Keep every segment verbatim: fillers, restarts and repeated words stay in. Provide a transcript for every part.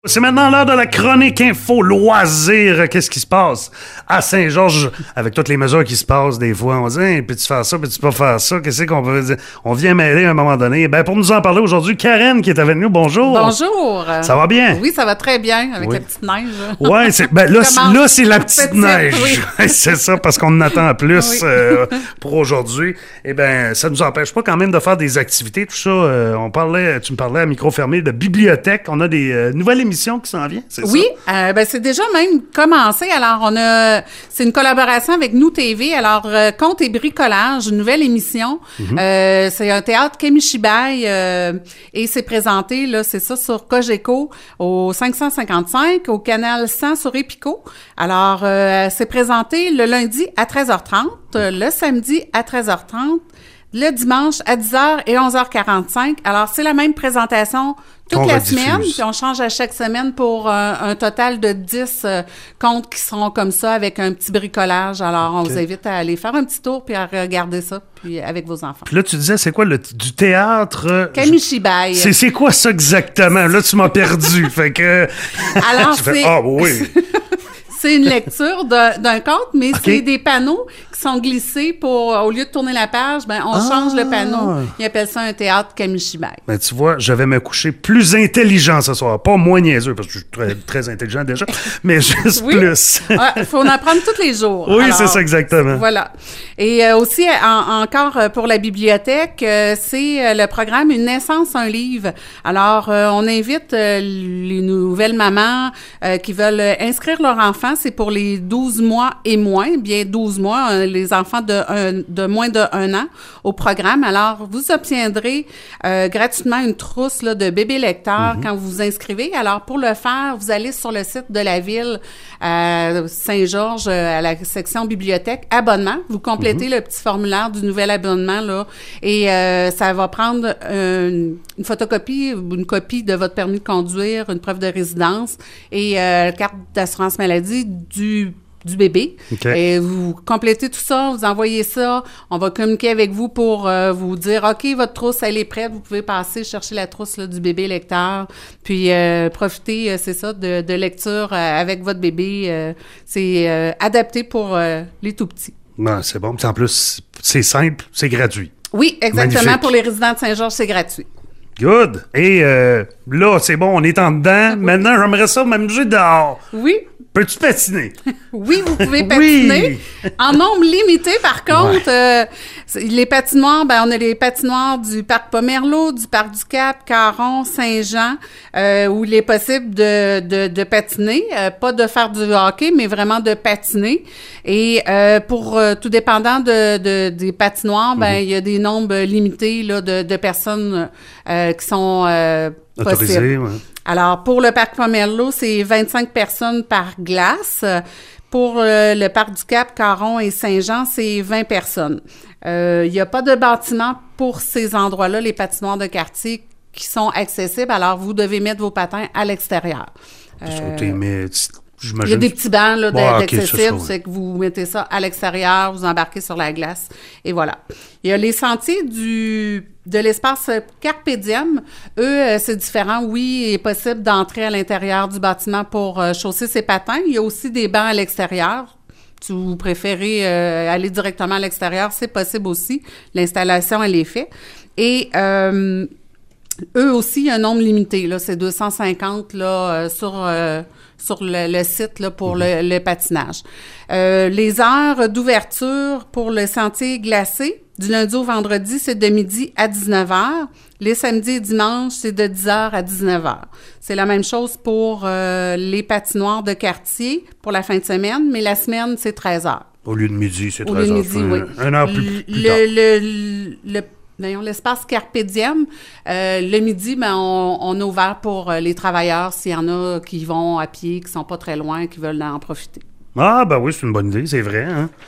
C'est maintenant l'heure de la chronique info loisir. Qu'est-ce qui se passe à Saint-Georges avec toutes les mesures qui se passent des fois? On dit, hey, peux-tu faire ça, peux-tu pas faire ça? Qu'est-ce qu'on peut dire? On vient mêler à un moment donné. Ben, pour nous en parler aujourd'hui, Karen qui est avec nous. Bonjour. Bonjour. Ça va bien? Oui, ça va très bien avec oui. la petite neige. Oui, c'est, ben, là, c'est, là, c'est la petite, petite neige. Oui. C'est ça, parce qu'on en attend plus oui. euh, pour aujourd'hui. Eh bien, ça ne nous empêche pas quand même de faire des activités, tout ça. Euh, on parlait, tu me parlais à micro fermé de bibliothèque. On a des euh, nouvelles émissions qui s'en viennent. C'est oui, euh, ben c'est déjà même commencé. Alors, on a, c'est une collaboration avec Nous T V. Alors, euh, Contes et bricolage, une nouvelle émission. Mm-hmm. Euh, c'est un théâtre Kamishibai euh, et c'est présenté, là, c'est ça, sur Cogeco au cinq cent cinquante-cinq, au canal cent sur Épico. Alors, euh, c'est présenté le lundi à treize heures trente, le samedi à treize heures trente, le dimanche à dix heures et onze heures quarante-cinq. Alors, c'est la même présentation toute on la rediffuse. Semaine, puis on change à chaque semaine pour un, un total de dix euh, contes qui seront comme ça avec un petit bricolage. Alors, on okay. vous invite à aller faire un petit tour puis à regarder ça puis avec vos enfants. Puis là, tu disais, c'est quoi, le, du théâtre? Kamishibai. C'est, c'est quoi ça exactement? Là, tu m'as perdu. Fait que... Alors, c'est... Ah oui! C'est une lecture de, d'un conte, mais okay. c'est des panneaux qui sont glissés pour, au lieu de tourner la page, ben on ah. change le panneau. Ils appellent ça un théâtre Kamishibai. Ben tu vois, je vais me coucher plus intelligent ce soir. Pas moins niaiseux, parce que je suis très, très intelligent déjà, mais juste oui. plus. Il ouais, faut en apprendre tous les jours. Oui, alors, c'est ça exactement. Voilà. Et euh, aussi, en, encore pour la bibliothèque, euh, c'est euh, le programme Une naissance, un livre. Alors, euh, on invite euh, les nouvelles mamans euh, qui veulent inscrire leur enfant. C'est pour les douze mois et moins, bien douze mois, euh, les enfants de, un, de moins de un an au programme. Alors, vous obtiendrez euh, gratuitement une trousse là, de bébé lecteur mm-hmm. quand vous vous inscrivez. Alors, pour le faire, vous allez sur le site de la ville à Saint-Georges, à la section bibliothèque, abonnement. Vous complétez mm-hmm. le petit formulaire du nouvel abonnement là, et euh, ça va prendre une, une photocopie, une copie de votre permis de conduire, une preuve de résidence et euh, carte d'assurance maladie du du bébé. Okay. Et vous complétez tout ça, vous envoyez ça, on va communiquer avec vous pour euh, vous dire, OK, votre trousse, elle est prête, vous pouvez passer chercher la trousse là, du bébé lecteur, puis euh, profiter, euh, c'est ça, de, de lecture euh, avec votre bébé. Euh, c'est euh, adapté pour euh, les tout-petits. Non, c'est bon. Puis en plus, c'est simple, c'est gratuit. Oui, exactement. Magnifique. Pour les résidents de Saint-Georges, c'est gratuit. Good. Et euh, là, c'est bon, on est en dedans. Oui. Maintenant, j'aimerais ça m'amuser dehors. Oui. Peux-tu patiner? Oui, vous pouvez patiner. Oui. En nombre limité, par contre, ouais. euh, les patinoires, ben on a les patinoires du Parc Pomerleau, du Parc du Cap, Caron, Saint-Jean, euh, où il est possible de, de, de patiner. Euh, pas de faire du hockey, mais vraiment de patiner. Et euh, pour euh, tout dépendant de, de, des patinoires, ben il mm-hmm. y a des nombres limités là, de, de personnes euh, qui sont euh, autorisées. Ouais. Alors, pour le Parc Pomerleau, c'est vingt-cinq personnes par glace. Pour euh, le Parc du Cap, Caron et Saint-Jean, c'est vingt personnes. Euh, il n'y a pas de bâtiment pour ces endroits-là, les patinoires de quartier, qui sont accessibles. Alors, vous devez mettre vos patins à l'extérieur. Euh, okay, mais il y a des petits bancs là, ouais, d'accessibles, okay, c'est, c'est que vous mettez ça à l'extérieur, vous embarquez sur la glace, et voilà. Il y a les sentiers du de l'espace Carpe Diem. Eux, c'est différent. Oui, il est possible d'entrer à l'intérieur du bâtiment pour euh, chausser ses patins. Il y a aussi des bancs à l'extérieur. Si vous préférez euh, aller directement à l'extérieur, c'est possible aussi. L'installation, elle est faite. Et euh, eux aussi, il y a un nombre limité. Là, c'est deux cent cinquante là, euh, sur... Euh, sur le, le site là, pour mm-hmm. le, le patinage. Euh, les heures d'ouverture pour le sentier glacé, du lundi au vendredi, c'est de midi à dix-neuf heures. Les samedis et dimanches, c'est de dix heures à dix-neuf heures. C'est la même chose pour euh, les patinoires de quartier pour la fin de semaine, mais la semaine, c'est treize heures. Au lieu de midi, c'est treize heures. Au lieu de midi, oui. Un heure plus, plus le, tard. Le, le, le, D'ailleurs, l'espace Carpe Diem, euh, le midi, ben, on, on a ouvert pour les travailleurs, s'il y en a qui vont à pied, qui sont pas très loin, qui veulent en profiter. Ah, ben oui, c'est une bonne idée, c'est vrai. Hein?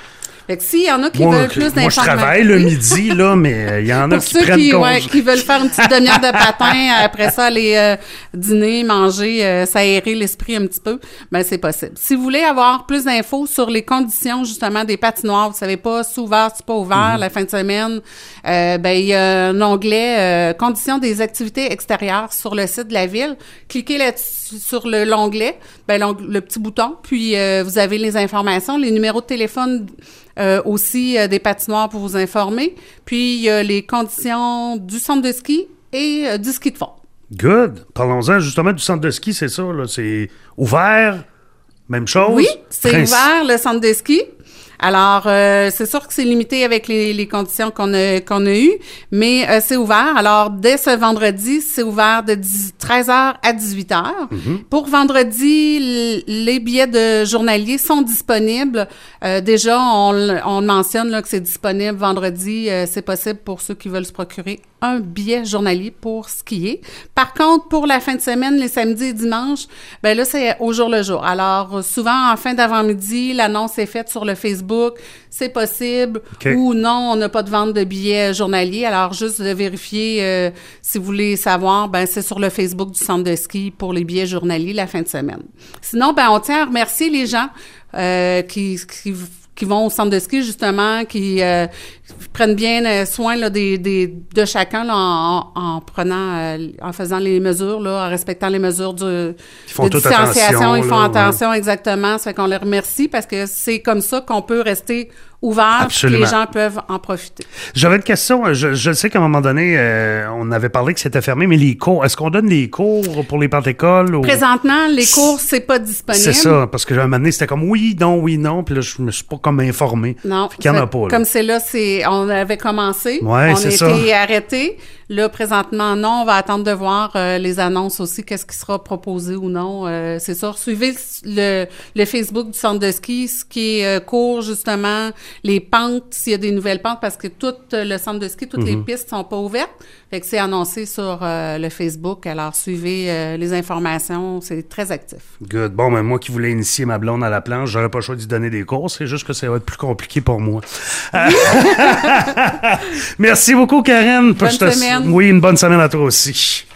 Fait que s'il y en a qui moi, veulent plus d'informations... Moi, je travaille le midi, là, mais il y en a qui prennent qui, congé. Ouais, qui veulent faire une petite demi-heure de patin, après ça, aller euh, dîner, manger, euh, s'aérer l'esprit un petit peu, ben c'est possible. Si vous voulez avoir plus d'infos sur les conditions, justement, des patinoires, vous savez pas, c'est ouvert, c'est pas ouvert, mm-hmm. la fin de semaine, euh, ben il y a un onglet euh, « Conditions des activités extérieures » sur le site de la ville. Cliquez là-dessus, sur le, l'onglet, ben le petit bouton, puis euh, vous avez les informations, les numéros de téléphone euh, aussi euh, des patinoires pour vous informer. Puis il y a les conditions du centre de ski et euh, du ski de fond. Good. Parlons-en justement du centre de ski, c'est ça, là. C'est ouvert, même chose? Oui, c'est Prince... ouvert, le centre de ski. Alors, euh, c'est sûr que c'est limité avec les, les conditions qu'on a, qu'on a eues, mais euh, c'est ouvert. Alors, dès ce vendredi, c'est ouvert de treize heures à dix-huit heures. Mm-hmm. Pour vendredi, l- les billets de journaliers sont disponibles. Euh, déjà, on, on mentionne là, que c'est disponible vendredi. Euh, c'est possible pour ceux qui veulent se procurer un billet journalier pour skier. Par contre, pour la fin de semaine, les samedis et dimanches, ben là, c'est au jour le jour. Alors, souvent, en fin d'avant-midi, l'annonce est faite sur le Facebook. C'est possible. Okay. Ou non, on n'a pas de vente de billets journaliers. Alors, juste de vérifier, euh, si vous voulez savoir, ben c'est sur le Facebook du centre de ski pour les billets journaliers la fin de semaine. Sinon, ben on tient à remercier les gens euh, qui... qui qui vont au centre de ski, justement, qui euh, prennent bien soin là, des, des, de chacun là, en, en prenant, euh, en faisant les mesures, là, en respectant les mesures du, de distanciation. Ils font là, attention, ouais. Exactement. Ça fait qu'on les remercie parce que c'est comme ça qu'on peut rester ouvert, que les gens peuvent en profiter. J'avais une question. Je, je sais qu'à un moment donné, euh, on avait parlé que c'était fermé, mais les cours, est-ce qu'on donne les cours pour les pantécoles? Ou... Présentement, les cours, c'est pas disponible. C'est ça, parce que un moment donné, c'était comme oui, non, oui, non, puis là, je me suis pas comme informé. Non. Qu'il y en a pas. Là. Comme c'est là, c'est, on avait commencé, ouais, on c'est a été ça. arrêté. Là, présentement, non, on va attendre de voir euh, les annonces aussi, qu'est-ce qui sera proposé ou non. Euh, c'est ça. Suivez le, le Facebook du centre de ski, ce qui est euh, court, justement, les pentes, s'il y a des nouvelles pentes, parce que tout le centre de ski, toutes mm-hmm. les pistes sont pas ouvertes. Fait que c'est annoncé sur euh, le Facebook. Alors, suivez euh, les informations. C'est très actif. Good. Bon, ben moi qui voulais initier ma blonde à la planche, j'aurais pas le choix d'y donner des cours. C'est juste que ça va être plus compliqué pour moi. Merci beaucoup, Karen. Bonne semaine. Oui, une bonne semaine à toi aussi.